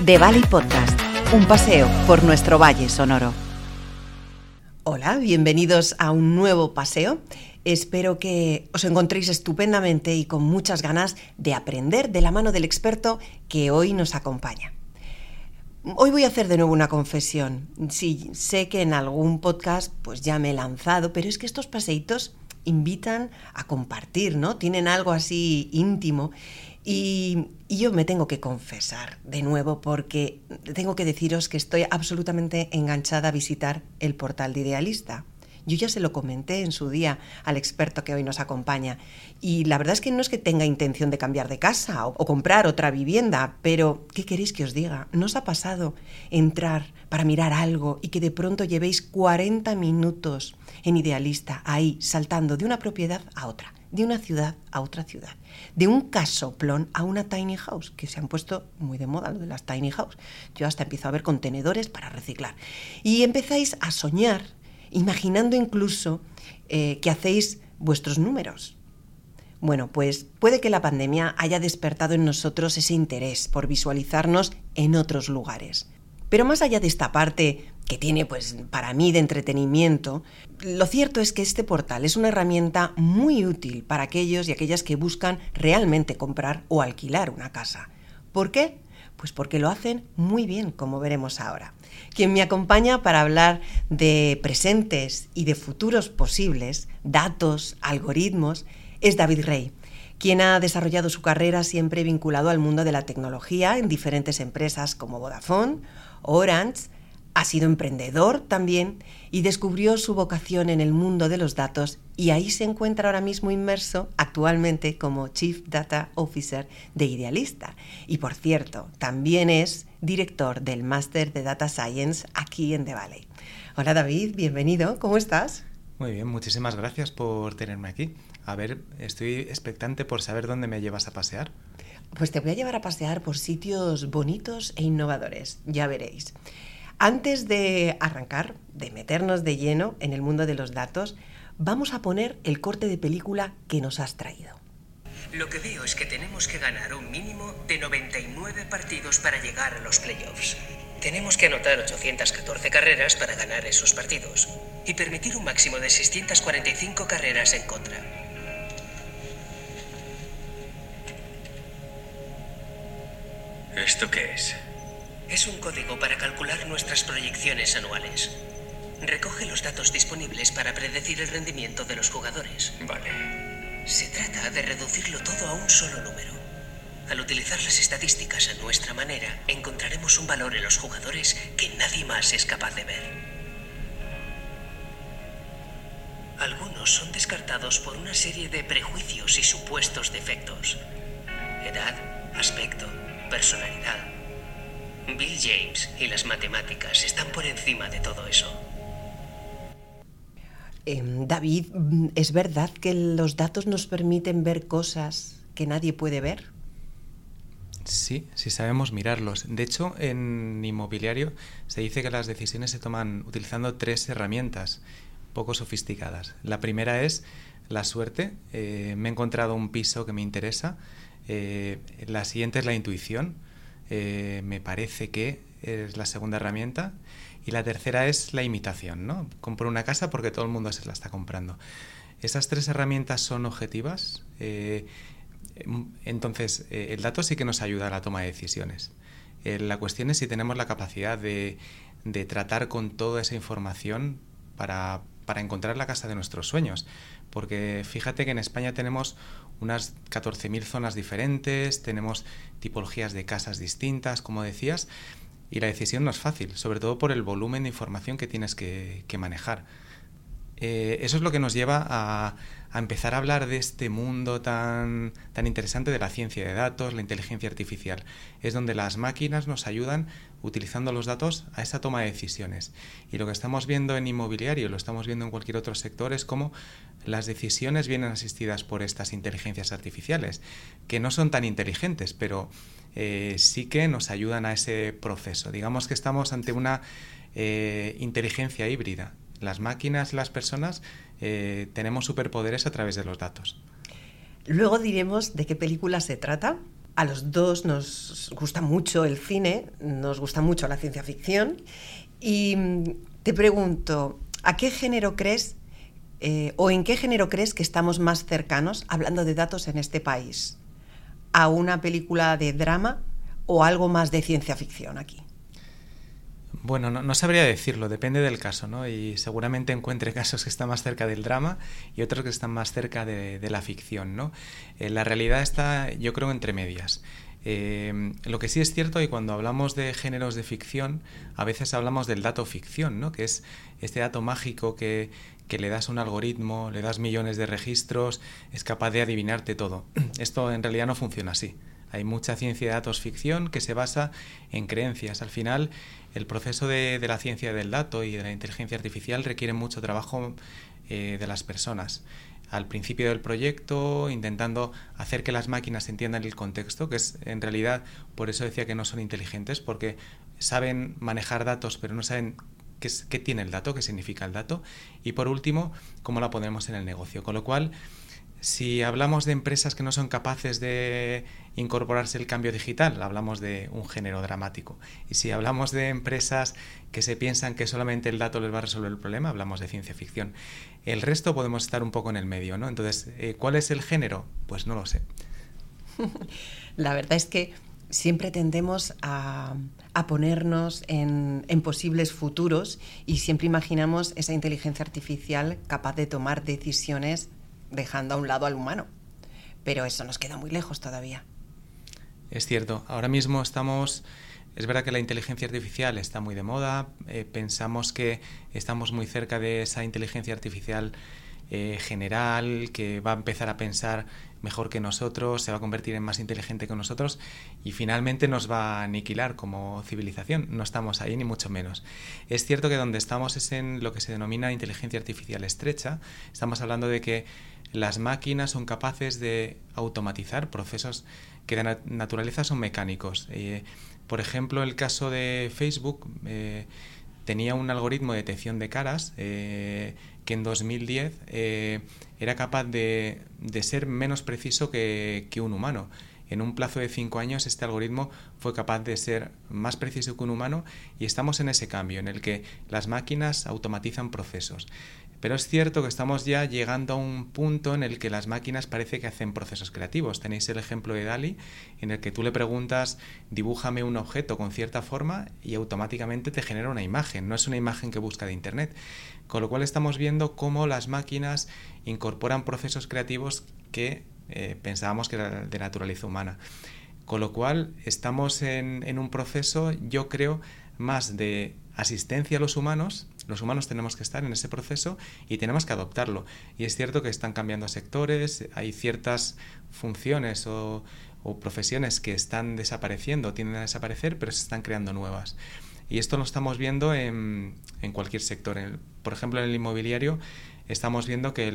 The Valley Podcast, un paseo por nuestro valle sonoro. Hola, bienvenidos a un nuevo paseo. Espero que os encontréis estupendamente y con muchas ganas de aprender de la mano del experto que hoy nos acompaña. Hoy voy a hacer de nuevo una confesión. Sí, sé que en algún podcast pues ya me he lanzado, pero es que estos paseitos invitan a compartir, ¿no? Tienen algo así íntimo. Y yo me tengo que confesar de nuevo porque tengo que deciros que estoy absolutamente enganchada a visitar el portal de Idealista. Yo ya se lo comenté en su día al experto que hoy nos acompaña y la verdad es que no es que tenga intención de cambiar de casa o comprar otra vivienda, pero ¿qué queréis que os diga? ¿No os ha pasado entrar para mirar algo y que de pronto llevéis 40 minutos en Idealista ahí saltando de una propiedad a otra, de una ciudad a otra ciudad, de un casoplón a una tiny house, que se han puesto muy de moda lo de las tiny house? Yo hasta empiezo a ver contenedores para reciclar y empezáis a soñar imaginando incluso que hacéis vuestros números. Bueno, pues puede que la pandemia haya despertado en nosotros ese interés por visualizarnos en otros lugares. Pero más allá de esta parte que tiene, pues, para mí de entretenimiento, lo cierto es que este portal es una herramienta muy útil para aquellos y aquellas que buscan realmente comprar o alquilar una casa. ¿Por qué? Pues porque lo hacen muy bien, como veremos ahora. Quien me acompaña para hablar de presentes y de futuros posibles, datos, algoritmos, es David Rey, quien ha desarrollado su carrera siempre vinculado al mundo de la tecnología en diferentes empresas como Vodafone, Orange. Ha sido emprendedor también y descubrió su vocación en el mundo de los datos y ahí se encuentra ahora mismo inmerso actualmente como Chief Data Officer de Idealista. Y por cierto, también es director del Máster de Data Science aquí en The Valley. Hola David, bienvenido, ¿cómo estás? Muy bien, muchísimas gracias por tenerme aquí. A ver, estoy expectante por saber dónde me llevas a pasear. Pues te voy a llevar a pasear por sitios bonitos e innovadores, ya veréis. Antes de arrancar, de meternos de lleno en el mundo de los datos, vamos a poner el corte de película que nos has traído. Lo que veo es que tenemos que ganar un mínimo de 99 partidos para llegar a los playoffs. Tenemos que anotar 814 carreras para ganar esos partidos y permitir un máximo de 645 carreras en contra. ¿Esto qué es? Es un código para calcular nuestras proyecciones anuales. Recoge los datos disponibles para predecir el rendimiento de los jugadores. Vale. Se trata de reducirlo todo a un solo número. Al utilizar las estadísticas a nuestra manera, encontraremos un valor en los jugadores que nadie más es capaz de ver. Algunos son descartados por una serie de prejuicios y supuestos defectos. Edad, aspecto, personalidad. Bill James y las matemáticas están por encima de todo eso. David, ¿es verdad que los datos nos permiten ver cosas que nadie puede ver? Sí, sí sabemos mirarlos. De hecho, en inmobiliario se dice que las decisiones se toman utilizando 3 herramientas poco sofisticadas. La primera es la suerte. Me he encontrado un piso que me interesa. La siguiente es la intuición. Me parece que es la segunda herramienta. Y la tercera es la imitación, ¿no? Compro una casa porque todo el mundo se la está comprando. Esas 3 herramientas son objetivas. Entonces, el dato sí que nos ayuda a la toma de decisiones. La cuestión es si tenemos la capacidad de tratar con toda esa información para encontrar la casa de nuestros sueños. Porque fíjate que en España tenemos unas 14.000 zonas diferentes, tenemos tipologías de casas distintas, como decías, y la decisión no es fácil, sobre todo por el volumen de información que tienes que manejar. Eso es lo que nos lleva a empezar a hablar de este mundo tan interesante de la ciencia de datos, la inteligencia artificial. Es donde las máquinas nos ayudan utilizando los datos a esa toma de decisiones. Y lo que estamos viendo en inmobiliario, lo estamos viendo en cualquier otro sector, es cómo las decisiones vienen asistidas por estas inteligencias artificiales, que no son tan inteligentes, pero sí que nos ayudan a ese proceso. Digamos que estamos ante una inteligencia híbrida. Las máquinas y las personas tenemos superpoderes a través de los datos. Luego diremos de qué película se trata, A los dos nos gusta mucho el cine, nos gusta mucho la ciencia ficción y te pregunto, ¿a qué género crees o en qué género crees que estamos más cercanos, hablando de datos en este país? ¿A una película de drama o algo más de ciencia ficción aquí? Bueno, no sabría decirlo, depende del caso, ¿no? Y seguramente encuentre casos que están más cerca del drama y otros que están más cerca de la ficción, ¿no? La realidad está, yo creo, entre medias. Lo que sí es cierto es que cuando hablamos de géneros de ficción, a veces hablamos del dato ficción, ¿no? Que es este dato mágico que le das a un algoritmo, le das millones de registros, es capaz de adivinarte todo. Esto en realidad no funciona así. Hay mucha ciencia de datos ficción que se basa en creencias. Al final, el proceso de la ciencia del dato y de la inteligencia artificial requiere mucho trabajo de las personas. Al principio del proyecto, intentando hacer que las máquinas entiendan el contexto, que es en realidad, por eso decía que no son inteligentes, porque saben manejar datos, pero no saben qué tiene el dato, qué significa el dato. Y por último, cómo la ponemos en el negocio. Con lo cual, si hablamos de empresas que no son capaces de incorporarse el cambio digital, hablamos de un género dramático. Y si hablamos de empresas que se piensan que solamente el dato les va a resolver el problema, hablamos de ciencia ficción. El resto podemos estar un poco en el medio, ¿no? Entonces, ¿cuál es el género? Pues no lo sé. La verdad es que siempre tendemos a ponernos en posibles futuros y siempre imaginamos esa inteligencia artificial capaz de tomar decisiones dejando a un lado al humano. Pero eso nos queda muy lejos todavía. Es cierto. Ahora mismo es verdad que la inteligencia artificial está muy de moda. Pensamos que estamos muy cerca de esa inteligencia artificial general, que va a empezar a pensar mejor que nosotros, se va a convertir en más inteligente que nosotros y finalmente nos va a aniquilar como civilización. No estamos ahí ni mucho menos. Es cierto que donde estamos es en lo que se denomina inteligencia artificial estrecha. Estamos hablando de que las máquinas son capaces de automatizar procesos que de naturaleza son mecánicos. Por ejemplo, el caso de Facebook tenía un algoritmo de detección de caras que en 2010 era capaz de ser menos preciso que un humano. En un plazo de 5 años este algoritmo fue capaz de ser más preciso que un humano y estamos en ese cambio en el que las máquinas automatizan procesos. Pero es cierto que estamos ya llegando a un punto en el que las máquinas parece que hacen procesos creativos. Tenéis el ejemplo de DALL-E, en el que tú le preguntas, dibújame un objeto con cierta forma y automáticamente te genera una imagen. No es una imagen que busca de Internet. Con lo cual estamos viendo cómo las máquinas incorporan procesos creativos que pensábamos que eran de naturaleza humana. Con lo cual estamos en un proceso, yo creo, más de asistencia a los humanos. Los humanos tenemos que estar en ese proceso y tenemos que adoptarlo. Y es cierto que están cambiando sectores, hay ciertas funciones o profesiones que están desapareciendo, tienden a desaparecer, pero se están creando nuevas. Y esto lo estamos viendo en cualquier sector. Por ejemplo, en el inmobiliario estamos viendo que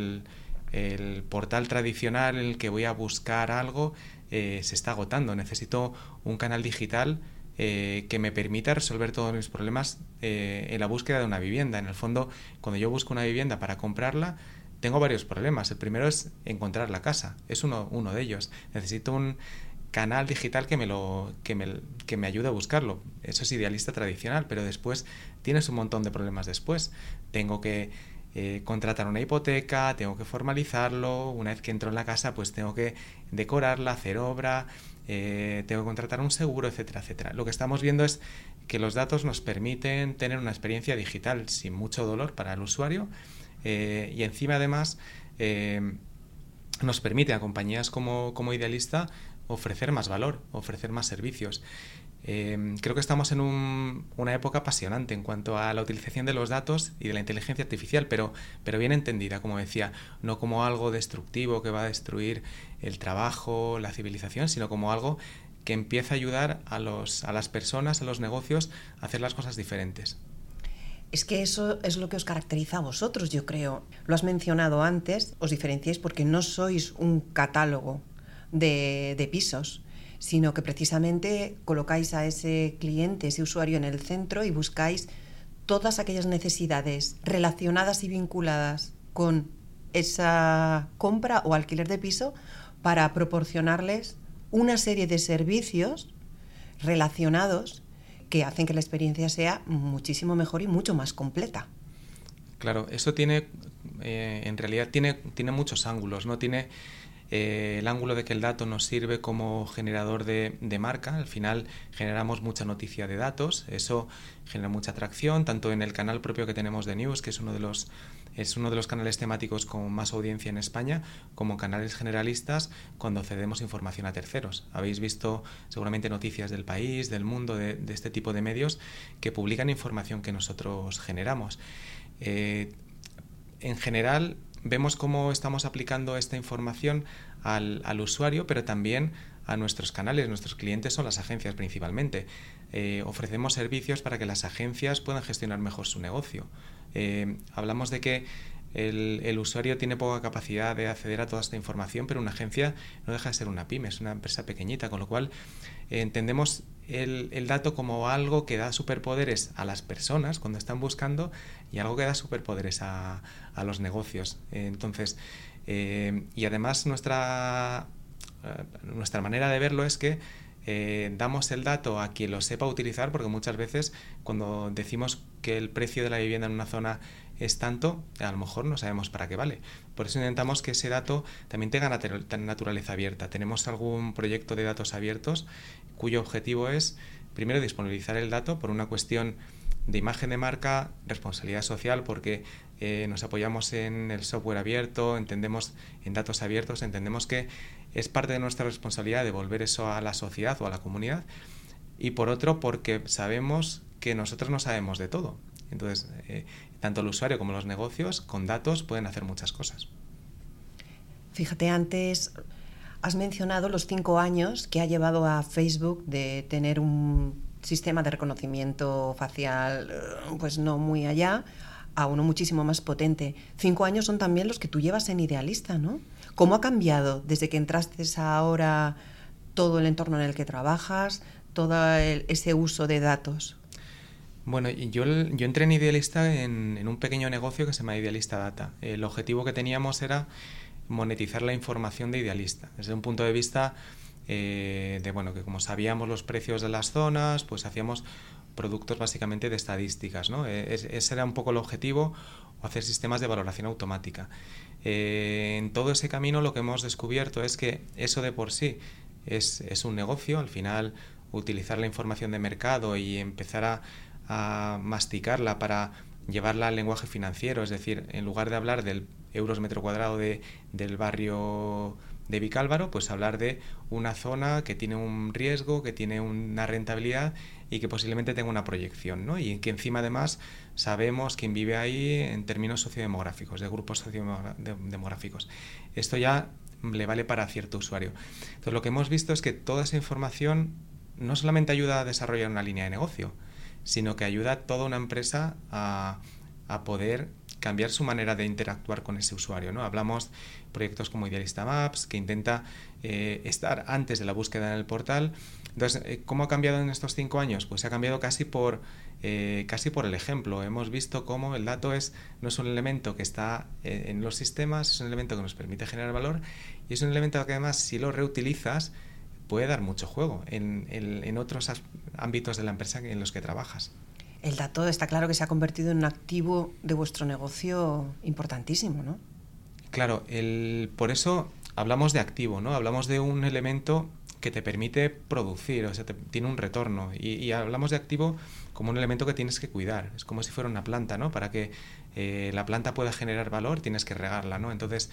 el portal tradicional en el que voy a buscar algo se está agotando. Necesito un canal digital que me permita resolver todos mis problemas en la búsqueda de una vivienda. En el fondo, cuando yo busco una vivienda para comprarla, tengo varios problemas. El primero es encontrar la casa, es uno de ellos. Necesito un canal digital que me ayude a buscarlo. Eso es idealista tradicional, pero después tienes un montón de problemas después. Tengo que contratar una hipoteca, tengo que formalizarlo, una vez que entro en la casa pues tengo que decorarla, hacer obra, tengo que contratar un seguro, etcétera, etcétera. Lo que estamos viendo es que los datos nos permiten tener una experiencia digital sin mucho dolor para el usuario y encima además nos permite a compañías como Idealista ofrecer más valor, ofrecer más servicios. Creo que estamos en una época apasionante en cuanto a la utilización de los datos y de la inteligencia artificial, pero bien entendida, como decía, no como algo destructivo que va a destruir el trabajo, la civilización, sino como algo que empieza a ayudar a las personas, a los negocios, a hacer las cosas diferentes. Es que eso es lo que os caracteriza a vosotros, yo creo. Lo has mencionado antes, os diferenciáis porque no sois un catálogo de pisos, sino que precisamente colocáis a ese cliente, ese usuario en el centro y buscáis todas aquellas necesidades relacionadas y vinculadas con esa compra o alquiler de piso para proporcionarles una serie de servicios relacionados que hacen que la experiencia sea muchísimo mejor y mucho más completa. Claro, eso tiene, en realidad tiene muchos ángulos, ¿no? Tiene el ángulo de que el dato nos sirve como generador de marca. Al final generamos mucha noticia de datos, eso genera mucha atracción, tanto en el canal propio que tenemos de News, que es uno de los canales temáticos con más audiencia en España, como canales generalistas cuando cedemos información a terceros. Habéis visto seguramente noticias del país, del mundo, de este tipo de medios que publican información que nosotros generamos. En general vemos cómo estamos aplicando esta información al usuario, pero también a nuestros canales. Nuestros clientes son las agencias principalmente. Ofrecemos servicios para que las agencias puedan gestionar mejor su negocio. Hablamos de que el usuario tiene poca capacidad de acceder a toda esta información, pero una agencia no deja de ser una pyme, es una empresa pequeñita, con lo cual entendemos el dato como algo que da superpoderes a las personas cuando están buscando y algo que da superpoderes a los negocios. Entonces, y además nuestra manera de verlo es que damos el dato a quien lo sepa utilizar, porque muchas veces cuando decimos que el precio de la vivienda en una zona es tanto, a lo mejor no sabemos para qué vale. Por eso intentamos que ese dato también tenga naturaleza abierta. Tenemos algún proyecto de datos abiertos cuyo objetivo es, primero, disponibilizar el dato por una cuestión de imagen de marca, responsabilidad social, porque nos apoyamos en el software abierto, entendemos en datos abiertos, entendemos que es parte de nuestra responsabilidad devolver eso a la sociedad o a la comunidad, y por otro porque sabemos que nosotros no sabemos de todo. Entonces, tanto el usuario como los negocios con datos pueden hacer muchas cosas. Fíjate, antes has mencionado los 5 años que ha llevado a Facebook de tener un sistema de reconocimiento facial, pues no muy allá, a uno muchísimo más potente. 5 años son también los que tú llevas en Idealista, ¿no? ¿Cómo ha cambiado desde que entraste ahora todo el entorno en el que trabajas, todo ese uso de datos? Bueno, yo entré en Idealista en un pequeño negocio que se llama Idealista Data. El objetivo que teníamos era monetizar la información de Idealista. Desde un punto de vista que como sabíamos los precios de las zonas, pues hacíamos productos básicamente de estadísticas, ¿no? Ese era un poco el objetivo, hacer sistemas de valoración automática. En todo ese camino lo que hemos descubierto es que eso de por sí es un negocio. Al final, utilizar la información de mercado y empezar a masticarla para llevarla al lenguaje financiero, es decir, en lugar de hablar del euros metro cuadrado del barrio de Vicálvaro, pues hablar de una zona que tiene un riesgo, que tiene una rentabilidad y que posiblemente tenga una proyección, ¿no? Y que encima además sabemos quién vive ahí en términos sociodemográficos, de grupos sociodemográficos. Esto ya le vale para cierto usuario. Entonces lo que hemos visto es que toda esa información no solamente ayuda a desarrollar una línea de negocio, sino que ayuda a toda una empresa a poder cambiar su manera de interactuar con ese usuario, ¿no? Hablamos de proyectos como Idealista Maps, que intenta estar antes de la búsqueda en el portal. Entonces, ¿cómo ha cambiado en estos 5 años? Pues ha cambiado casi por el ejemplo. Hemos visto cómo el dato no es un elemento que está en los sistemas, es un elemento que nos permite generar valor y es un elemento que además, si lo reutilizas, puede dar mucho juego en otros ámbitos de la empresa en los que trabajas. El dato está claro que se ha convertido en un activo de vuestro negocio importantísimo, ¿no? Claro, por eso hablamos de activo, ¿no? Hablamos de un elemento que te permite producir, o sea, tiene un retorno. Y hablamos de activo como un elemento que tienes que cuidar. Es como si fuera una planta, ¿no? Para que la planta pueda generar valor, tienes que regarla, ¿no? Entonces,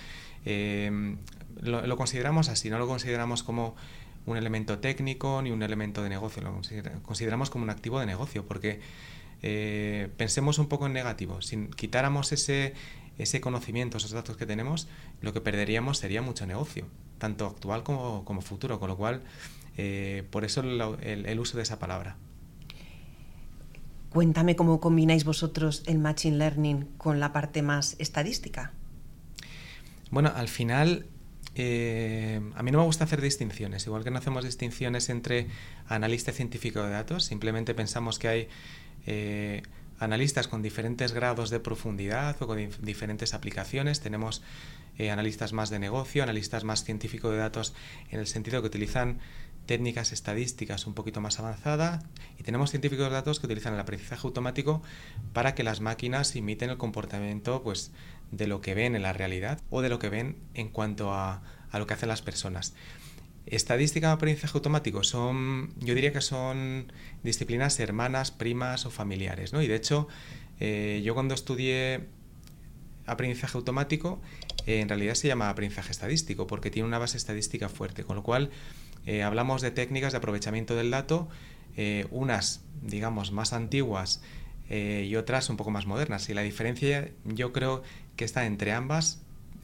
lo consideramos así, no lo consideramos como un elemento técnico ni un elemento de negocio, lo consideramos como un activo de negocio, porque pensemos un poco en negativo. Si quitáramos ese conocimiento, esos datos que tenemos, lo que perderíamos sería mucho negocio, tanto actual como futuro, con lo cual, por eso el uso de esa palabra. Cuéntame cómo combináis vosotros el Machine Learning con la parte más estadística. Bueno, al final, a mí no me gusta hacer distinciones, igual que no hacemos distinciones entre analista científico de datos. Simplemente pensamos que hay analistas con diferentes grados de profundidad o con diferentes aplicaciones. Tenemos analistas más de negocio, analistas más científicos de datos, en el sentido que utilizan técnicas estadísticas un poquito más avanzadas, y tenemos científicos de datos que utilizan el aprendizaje automático para que las máquinas imiten el comportamiento, pues, de lo que ven en la realidad o de lo que ven en cuanto a lo que hacen las personas. Estadística y aprendizaje automático yo diría que son disciplinas hermanas, primas o familiares, ¿no? Y de hecho, yo cuando estudié aprendizaje automático, en realidad se llama aprendizaje estadístico porque tiene una base estadística fuerte, con lo cual hablamos de técnicas de aprovechamiento del dato, unas, digamos, más antiguas y otras un poco más modernas. Y la diferencia, yo creo que está entre ambas.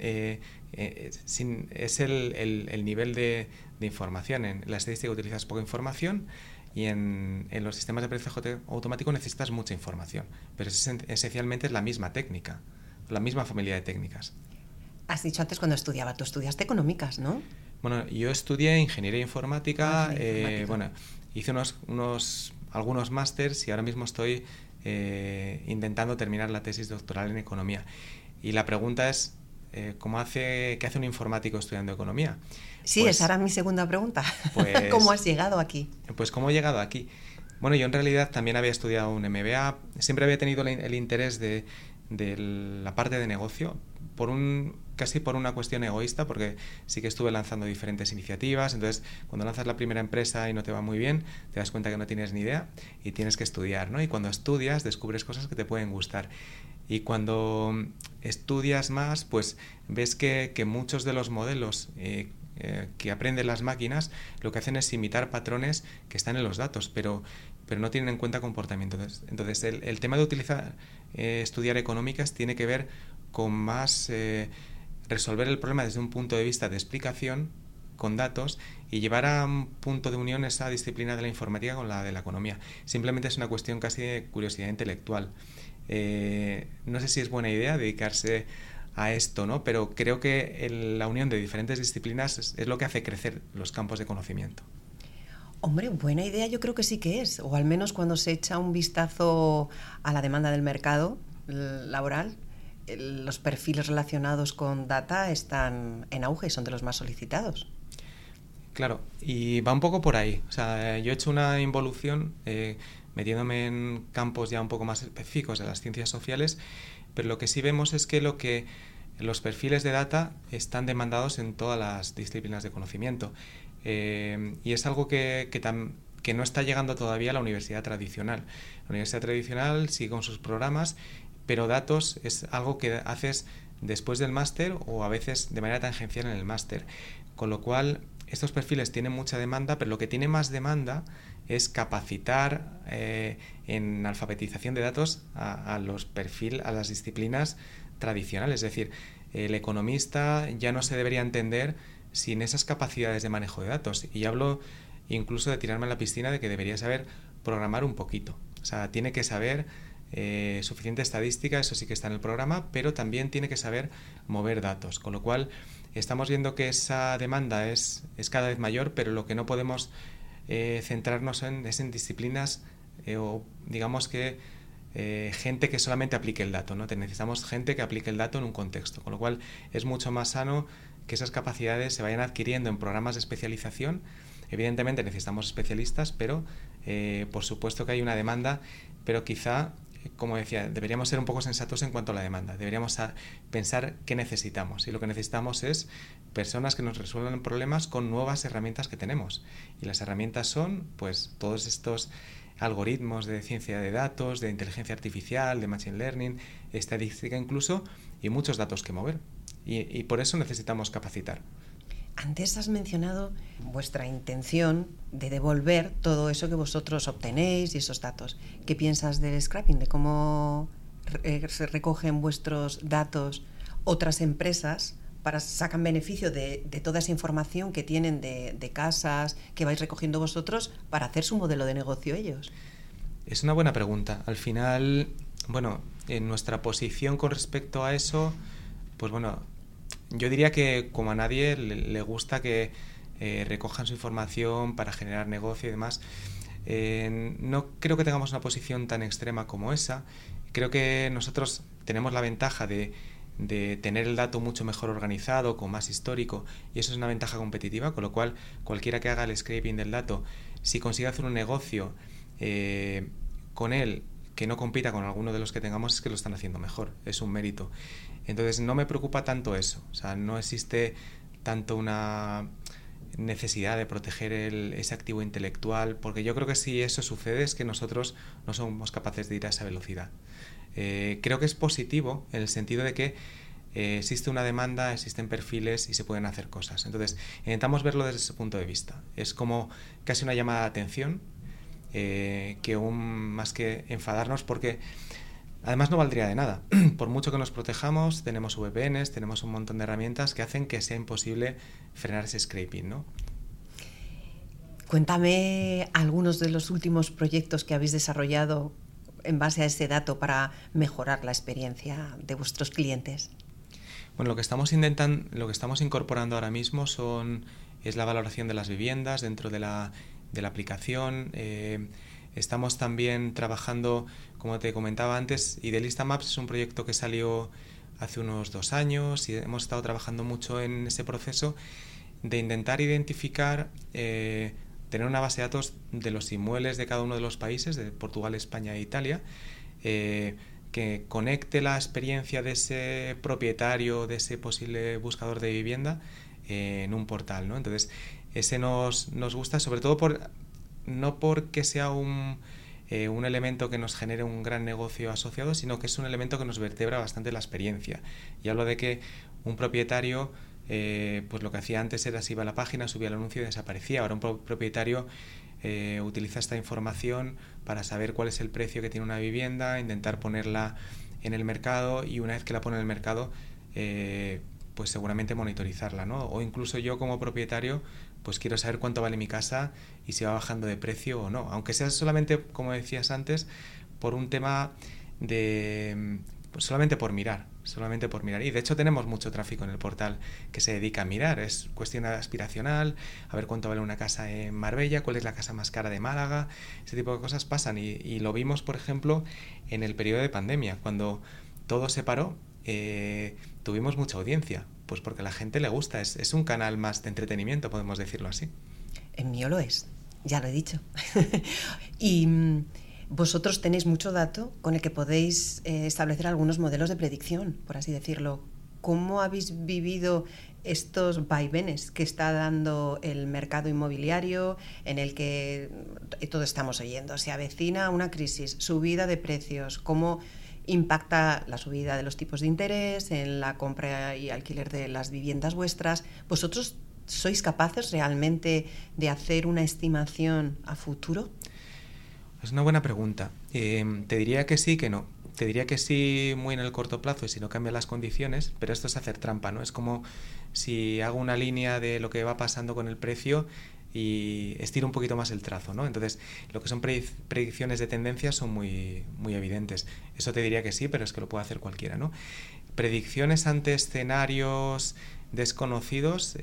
Es el nivel de información. En la estadística utilizas poca información y en los sistemas de aprendizaje automático necesitas mucha información, pero esencialmente es la misma técnica, la misma familia de técnicas. Has dicho antes cuando estudiaba, tú estudiaste económicas, ¿no? Bueno, yo estudié ingeniería informática, hice algunos másters y ahora mismo estoy intentando terminar la tesis doctoral en economía. Y la pregunta es, ¿qué hace un informático estudiando economía? Sí, pues, esa era mi segunda pregunta. Pues, ¿Cómo has llegado aquí? Pues ¿cómo he llegado aquí? Bueno, yo en realidad también había estudiado un MBA, siempre había tenido el interés de la parte de negocio, casi por una cuestión egoísta, porque sí que estuve lanzando diferentes iniciativas. Entonces, cuando lanzas la primera empresa y no te va muy bien, te das cuenta que no tienes ni idea y tienes que estudiar, ¿no? Y cuando estudias, descubres cosas que te pueden gustar. Y cuando estudias más, pues ves que muchos de los modelos que aprenden las máquinas lo que hacen es imitar patrones que están en los datos, pero no tienen en cuenta comportamiento. Entonces el tema de estudiar económicas tiene que ver con más resolver el problema desde un punto de vista de explicación con datos y llevar a un punto de unión esa disciplina de la informática con la de la economía. Simplemente es una cuestión casi de curiosidad intelectual. No sé si es buena idea dedicarse a esto, ¿no? Pero creo que la unión de diferentes disciplinas es lo que hace crecer los campos de conocimiento. Hombre, buena idea yo creo que sí que es, o al menos cuando se echa un vistazo a la demanda del mercado laboral, los perfiles relacionados con data están en auge y son de los más solicitados. Claro, y va un poco por ahí. O sea, yo he hecho una involución metiéndome en campos ya un poco más específicos de las ciencias sociales, pero lo que sí vemos es que los perfiles de data están demandados en todas las disciplinas de conocimiento. Y es algo que no está llegando todavía a la universidad tradicional. La universidad tradicional sigue con sus programas, pero datos es algo que haces después del máster o a veces de manera tangencial en el máster. Con lo cual, estos perfiles tienen mucha demanda, pero lo que tiene más demanda es capacitar en alfabetización de datos a las disciplinas tradicionales. Es decir, el economista ya no se debería entender sin esas capacidades de manejo de datos. Y hablo incluso de tirarme a la piscina de que debería saber programar un poquito. O sea, tiene que saber suficiente estadística, eso sí que está en el programa, pero también tiene que saber mover datos. Con lo cual, estamos viendo que esa demanda es cada vez mayor, pero lo que no podemos centrarnos es en disciplinas o digamos que gente que solamente aplique el dato, ¿no? Necesitamos gente que aplique el dato en un contexto, con lo cual es mucho más sano que esas capacidades se vayan adquiriendo en programas de especialización. Evidentemente necesitamos especialistas, pero por supuesto que hay una demanda, pero quizá, como decía, deberíamos ser un poco sensatos en cuanto a la demanda. Deberíamos pensar qué necesitamos, y lo que necesitamos es personas que nos resuelvan problemas con nuevas herramientas que tenemos. Y las herramientas son, pues, todos estos algoritmos de ciencia de datos, de inteligencia artificial, de machine learning, estadística incluso, y muchos datos que mover. Y por eso necesitamos capacitar. Antes has mencionado vuestra intención de devolver todo eso que vosotros obtenéis y esos datos. ¿Qué piensas del scrapping? ¿De cómo se recogen vuestros datos otras empresas para sacan beneficio de toda esa información que tienen de casas que vais recogiendo vosotros para hacer su modelo de negocio ellos? Es una buena pregunta. Al final, bueno, en nuestra posición con respecto a eso, pues bueno, yo diría que como a nadie le gusta que recojan su información para generar negocio y demás. No creo que tengamos una posición tan extrema como esa. Creo que nosotros tenemos la ventaja de tener el dato mucho mejor organizado, con más histórico, y eso es una ventaja competitiva, con lo cual cualquiera que haga el scraping del dato, si consigue hacer un negocio con él que no compita con alguno de los que tengamos, es que lo están haciendo mejor, es un mérito. Entonces no me preocupa tanto eso, o sea, no existe tanto una necesidad de proteger ese activo intelectual, porque yo creo que si eso sucede es que nosotros no somos capaces de ir a esa velocidad. Creo que es positivo en el sentido de que existe una demanda, existen perfiles y se pueden hacer cosas. Entonces intentamos verlo desde ese punto de vista. Es como casi una llamada de atención, que más que enfadarnos, porque además no valdría de nada. Por mucho que nos protejamos, tenemos VPNs, tenemos un montón de herramientas que hacen que sea imposible frenar ese scraping, ¿no? Cuéntame algunos de los últimos proyectos que habéis desarrollado en base a ese dato para mejorar la experiencia de vuestros clientes. Bueno, lo que estamos incorporando ahora mismo es la valoración de las viviendas dentro de la aplicación. Estamos también trabajando, como te comentaba antes, Idealista Maps es un proyecto que salió hace unos 2 años y hemos estado trabajando mucho en ese proceso de intentar identificar, tener una base de datos de los inmuebles de cada uno de los países, de Portugal, España e Italia, que conecte la experiencia de ese propietario, de ese posible buscador de vivienda en un portal, ¿no? Entonces, ese nos gusta, sobre todo no porque sea un elemento que nos genere un gran negocio asociado, sino que es un elemento que nos vertebra bastante la experiencia. Y hablo de que un propietario, pues lo que hacía antes era se iba a la página, subía el anuncio y desaparecía. Ahora un propietario utiliza esta información para saber cuál es el precio que tiene una vivienda, intentar ponerla en el mercado y una vez que la pone en el mercado, pues seguramente monitorizarla, ¿no? O incluso yo como propietario pues quiero saber cuánto vale mi casa y si va bajando de precio o no, aunque sea solamente, como decías antes, por un tema pues solamente por mirar. Y de hecho tenemos mucho tráfico en el portal que se dedica a mirar, es cuestión aspiracional, a ver cuánto vale una casa en Marbella, cuál es la casa más cara de Málaga, ese tipo de cosas pasan y lo vimos, por ejemplo, en el periodo de pandemia, cuando todo se paró, tuvimos mucha audiencia, pues porque a la gente le gusta, es un canal más de entretenimiento, podemos decirlo así. El mío lo es, ya lo he dicho. Y vosotros tenéis mucho dato con el que podéis establecer algunos modelos de predicción, por así decirlo. ¿Cómo habéis vivido estos vaivenes que está dando el mercado inmobiliario, en el que todo estamos oyendo? Se avecina una crisis, subida de precios, ¿cómo impacta la subida de los tipos de interés en la compra y alquiler de las viviendas vuestras? ¿Vosotros sois capaces realmente de hacer una estimación a futuro? Es una buena pregunta. Te diría que sí, que no. Te diría que sí muy en el corto plazo y si no cambian las condiciones, pero esto es hacer trampa, ¿no? Es como si hago una línea de lo que va pasando con el precio y estiro un poquito más el trazo, ¿no? Entonces, lo que son predicciones de tendencias son muy, muy evidentes. Eso te diría que sí, pero es que lo puede hacer cualquiera, ¿no? Predicciones ante escenarios desconocidos,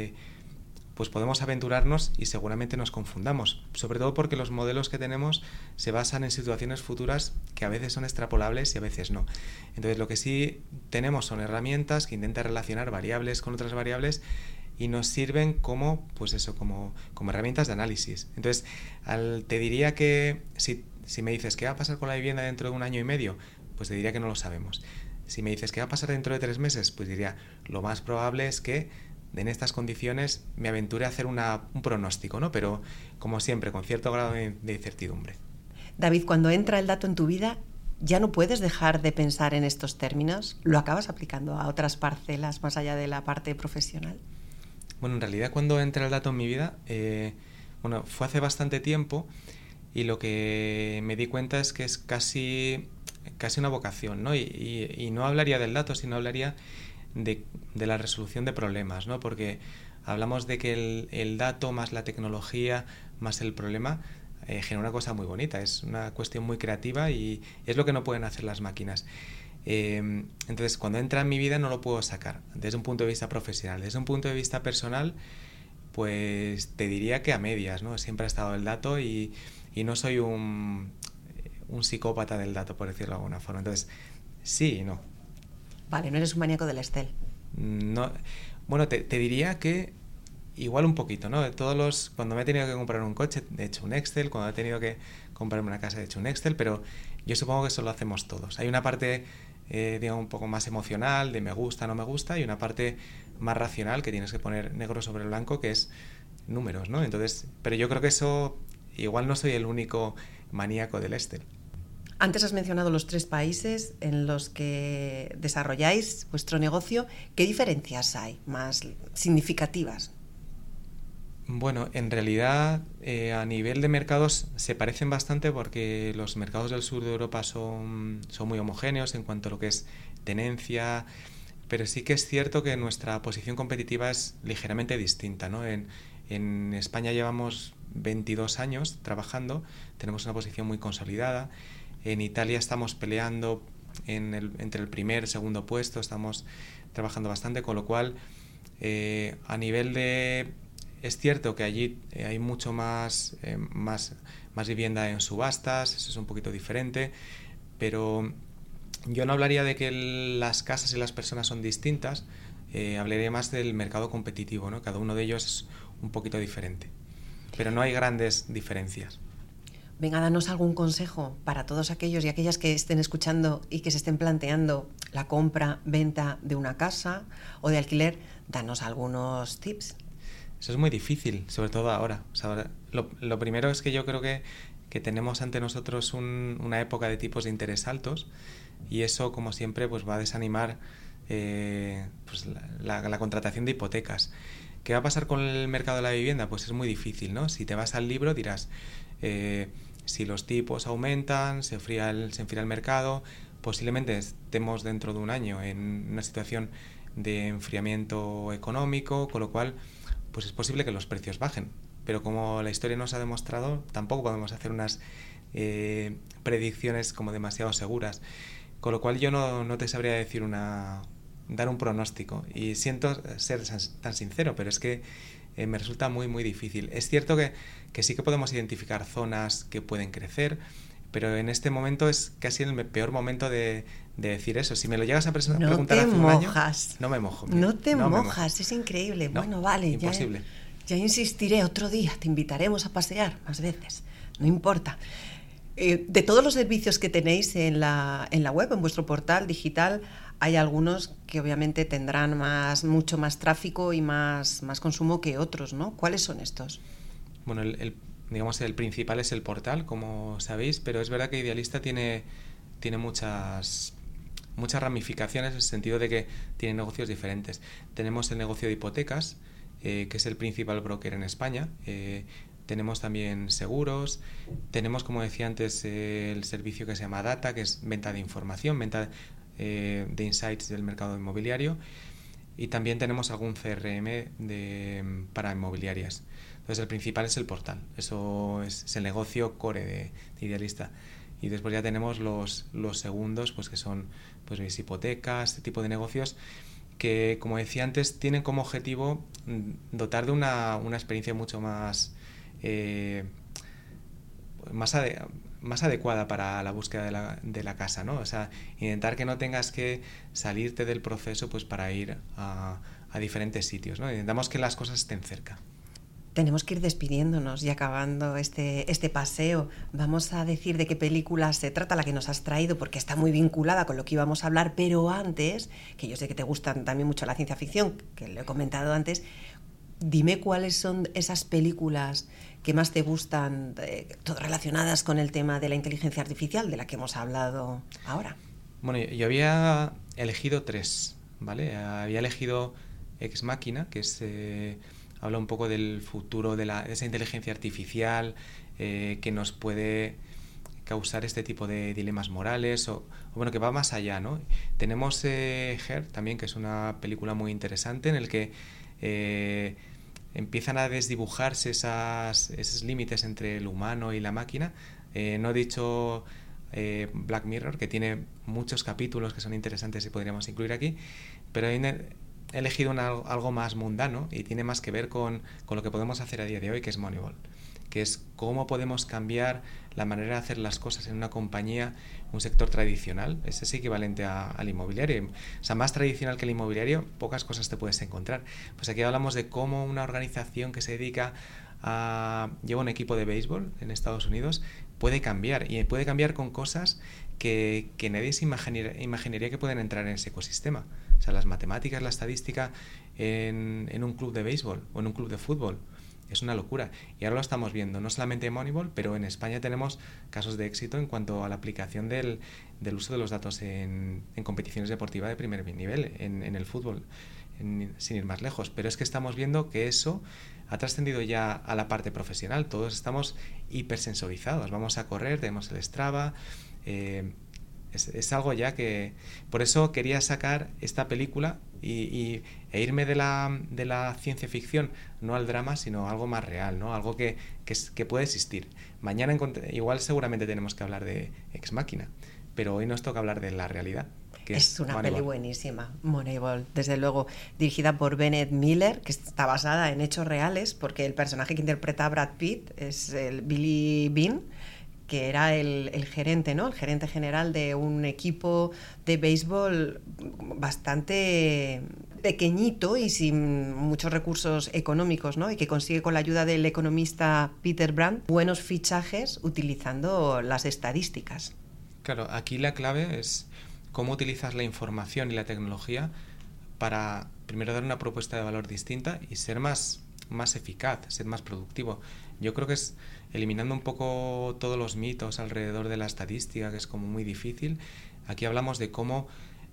pues podemos aventurarnos y seguramente nos confundamos, sobre todo porque los modelos que tenemos se basan en situaciones futuras que a veces son extrapolables y a veces no. Entonces lo que sí tenemos son herramientas que intentan relacionar variables con otras variables y nos sirven como, pues eso, como herramientas de análisis. Entonces te diría que si me dices qué va a pasar con la vivienda dentro de 1 año y medio, pues te diría que no lo sabemos. Si me dices qué va a pasar dentro de 3 meses, pues diría lo más probable es que en estas condiciones me aventure a hacer un pronóstico, ¿no? Pero como siempre, con cierto grado de incertidumbre. David, cuando entra el dato en tu vida, ¿ya no puedes dejar de pensar en estos términos? ¿Lo acabas aplicando a otras parcelas más allá de la parte profesional? Bueno, en realidad cuando entra el dato en mi vida, fue hace bastante tiempo y lo que me di cuenta es que es casi una vocación, ¿no? Y no hablaría del dato, sino hablaría de la resolución de problemas, ¿no? Porque hablamos de que el dato más la tecnología más el problema genera una cosa muy bonita, es una cuestión muy creativa y es lo que no pueden hacer las máquinas. Entonces, cuando entra en mi vida no lo puedo sacar desde un punto de vista profesional. Desde un punto de vista personal, pues te diría que a medias, ¿no? Siempre ha estado el dato y y no soy un psicópata del dato, por decirlo de alguna forma. Entonces, sí y no. Vale, no eres un maníaco del Excel. No, bueno, te diría que igual un poquito, ¿no? Cuando me he tenido que comprar un coche, he hecho un Excel. Cuando he tenido que comprarme una casa, he hecho un Excel. Pero yo supongo que eso lo hacemos todos. Hay una parte, digamos, un poco más emocional, de me gusta, no me gusta, y una parte más racional, que tienes que poner negro sobre blanco, que es números, ¿no? Entonces, pero yo creo que eso, igual no soy el único maníaco del Excel. Antes has mencionado los 3 países en los que desarrolláis vuestro negocio. ¿Qué diferencias hay más significativas? Bueno, en realidad a nivel de mercados se parecen bastante, porque los mercados del sur de Europa son muy homogéneos en cuanto a lo que es tenencia, pero sí que es cierto que nuestra posición competitiva es ligeramente distinta, ¿no? En España llevamos 22 años trabajando, tenemos una posición muy consolidada. En Italia estamos peleando entre el primer y segundo puesto, estamos trabajando bastante, con lo cual a nivel de... Es cierto que allí hay mucho más vivienda en subastas, eso es un poquito diferente, pero yo no hablaría de que las casas y las personas son distintas, hablaría más del mercado competitivo, ¿no? Cada uno de ellos es un poquito diferente, pero no hay grandes diferencias. Venga, danos algún consejo para todos aquellos y aquellas que estén escuchando y que se estén planteando la compra, venta de una casa o de alquiler. Danos algunos tips. Eso es muy difícil, sobre todo ahora. O sea, lo primero es que yo creo que tenemos ante nosotros una época de tipos de interés altos, y eso, como siempre, pues va a desanimar pues la contratación de hipotecas. ¿Qué va a pasar con el mercado de la vivienda? Pues es muy difícil, ¿no? Si te vas al libro dirás, si los tipos aumentan, se enfría el mercado, posiblemente estemos dentro de un año en una situación de enfriamiento económico, con lo cual pues es posible que los precios bajen. Pero como la historia nos ha demostrado, tampoco podemos hacer unas predicciones como demasiado seguras. Con lo cual yo no te sabría decir dar un pronóstico. Y siento ser tan sincero, pero es que me resulta muy, muy difícil. Es cierto que sí que podemos identificar zonas que pueden crecer, pero en este momento es casi el peor momento de decir eso. Si me lo llegas a preguntar hace un año, no me mojo. No te mojas, es increíble. No, bueno, vale, imposible. Ya insistiré otro día, te invitaremos a pasear más veces, no importa. De todos los servicios que tenéis en la web, en vuestro portal digital, hay algunos que obviamente tendrán mucho más tráfico y más consumo que otros, ¿no? ¿Cuáles son estos? Bueno, digamos el principal es el portal, como sabéis, pero es verdad que Idealista tiene muchas ramificaciones, en el sentido de que tiene negocios diferentes. Tenemos el negocio de hipotecas, que es el principal broker en España. Tenemos también seguros, tenemos, como decía antes, el servicio que se llama Data, que es venta de información, venta de insights del mercado inmobiliario, y también tenemos algún CRM para inmobiliarias. Entonces el principal es el portal, eso es el negocio core de Idealista. Y después ya tenemos los segundos, pues que son pues hipotecas, este tipo de negocios que, como decía antes, tienen como objetivo dotar de una experiencia mucho más adecuada para la búsqueda de la casa, ¿no? O sea, intentar que no tengas que salirte del proceso pues para ir a diferentes sitios, ¿no? Intentamos que las cosas estén cerca. Tenemos que ir despidiéndonos y acabando este paseo. Vamos a decir de qué película se trata, la que nos has traído, porque está muy vinculada con lo que íbamos a hablar, pero antes, que yo sé que te gustan también mucho la ciencia ficción, que lo he comentado antes, dime cuáles son esas películas que más te gustan, todas relacionadas con el tema de la inteligencia artificial, de la que hemos hablado ahora. Bueno, yo había elegido 3, ¿vale? Había elegido Ex Machina, que es... habla un poco del futuro de esa inteligencia artificial que nos puede causar este tipo de dilemas morales o bueno, que va más allá, ¿no? Tenemos Her también, que es una película muy interesante en el que empiezan a desdibujarse esos límites entre el humano y la máquina. No he dicho Black Mirror, que tiene muchos capítulos que son interesantes y podríamos incluir aquí, pero he elegido algo más mundano y tiene más que ver con lo que podemos hacer a día de hoy, que es Moneyball, que es cómo podemos cambiar la manera de hacer las cosas en una compañía, un sector tradicional. Ese es equivalente al inmobiliario. O sea, más tradicional que el inmobiliario, pocas cosas te puedes encontrar. Pues aquí hablamos de cómo una organización que se dedica lleva un equipo de béisbol en Estados Unidos, puede cambiar, y puede cambiar con cosas que nadie se imaginaría que pueden entrar en ese ecosistema. O sea, las matemáticas, la estadística en un club de béisbol o en un club de fútbol es una locura. Y ahora lo estamos viendo, no solamente en Moneyball, pero en España tenemos casos de éxito en cuanto a la aplicación del uso de los datos en competiciones deportivas de primer nivel, en el fútbol, sin ir más lejos. Pero es que estamos viendo que eso ha trascendido ya a la parte profesional. Todos estamos hipersensorizados. Vamos a correr, tenemos el Strava. Es algo ya que... Por eso quería sacar esta película e irme de la ciencia ficción, no al drama, sino algo más real, ¿no? Algo que puede existir. Mañana igual seguramente tenemos que hablar de Ex Machina, pero hoy nos toca hablar de la realidad. Que es una peli buenísima, Moneyball, desde luego, dirigida por Bennett Miller, que está basada en hechos reales, porque el personaje que interpreta a Brad Pitt es el Billy Beane, que era el gerente, ¿no? El gerente general de un equipo de béisbol bastante pequeñito y sin muchos recursos económicos, ¿no? Y que consigue, con la ayuda del economista Peter Brandt, buenos fichajes utilizando las estadísticas. Claro, aquí la clave es cómo utilizas la información y la tecnología para, primero, dar una propuesta de valor distinta y ser más eficaz, ser más productivo. Yo creo que es eliminando un poco todos los mitos alrededor de la estadística, que es como muy difícil. Aquí hablamos de cómo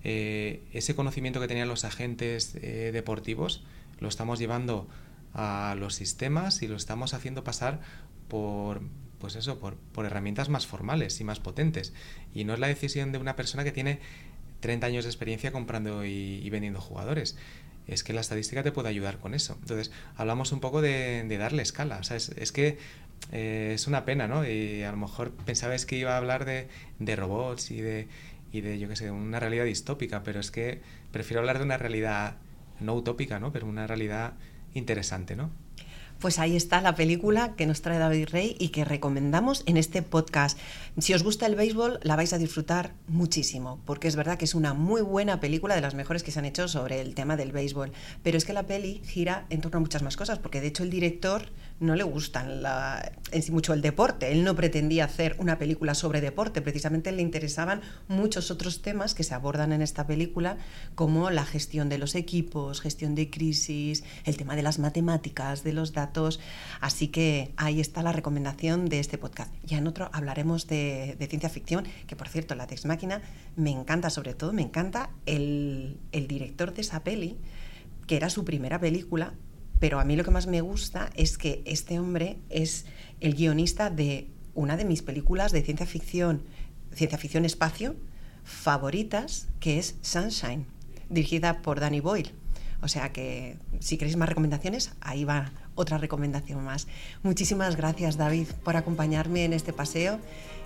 ese conocimiento que tenían los agentes deportivos lo estamos llevando a los sistemas y lo estamos haciendo pasar por herramientas más formales y más potentes. Y no es la decisión de una persona que tiene 30 años de experiencia comprando y vendiendo jugadores. Es que la estadística te puede ayudar con eso. Entonces, hablamos un poco de darle escala. O sea, es que es una pena, ¿no? Y a lo mejor pensabais que iba a hablar de robots y de yo qué sé, una realidad distópica, pero es que prefiero hablar de una realidad no utópica, ¿no? Pero una realidad interesante, ¿no? Pues ahí está la película que nos trae David Rey y que recomendamos en este podcast. Si os gusta el béisbol, la vais a disfrutar muchísimo, porque es verdad que es una muy buena película, de las mejores que se han hecho sobre el tema del béisbol. Pero es que la peli gira en torno a muchas más cosas, porque de hecho el director no le gusta en sí mucho el deporte. Él no pretendía hacer una película sobre deporte, precisamente le interesaban muchos otros temas que se abordan en esta película, como la gestión de los equipos, gestión de crisis, el tema de las matemáticas, de los datos. Así que ahí está la recomendación de este podcast. Ya en otro hablaremos de ciencia ficción, que por cierto, la de Ex Machina me encanta, sobre todo me encanta el director de esa peli, que era su primera película, pero a mí lo que más me gusta es que este hombre es el guionista de una de mis películas de ciencia ficción espacio favoritas, que es Sunshine, dirigida por Danny Boyle. O sea que si queréis más recomendaciones, ahí va otra recomendación más. Muchísimas gracias, David, por acompañarme en este paseo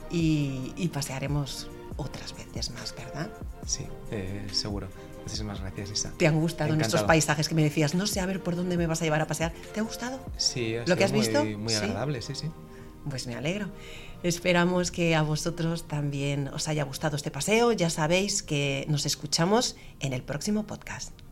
y pasearemos otras veces más, ¿verdad? Sí, seguro. Muchísimas gracias, Isa. ¿Te han gustado nuestros paisajes que me decías? No sé a ver por dónde me vas a llevar a pasear. ¿Te ha gustado? Sí, ¿Lo que has visto? Muy agradable, sí. Pues me alegro. Esperamos que a vosotros también os haya gustado este paseo. Ya sabéis que nos escuchamos en el próximo podcast.